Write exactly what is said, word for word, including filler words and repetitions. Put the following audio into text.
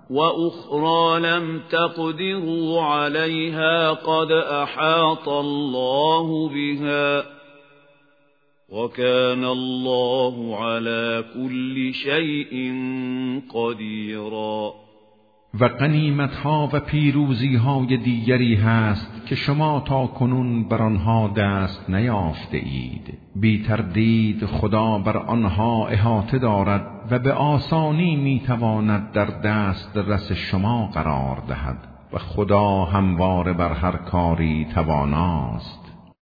وأخرى لم تقدروا عليها قد أحاط الله بها وكان الله على كل شيء قديرا. و غنیمت‌ها و پیروزی‌های دیگری هست که شما تا کنون بر آنها دست نیافته اید. بی تردید خدا بر آنها احاطه دارد و به آسانی میتواند در دست رس شما قرار دهد و خدا همواره بر هر کاری تواناست.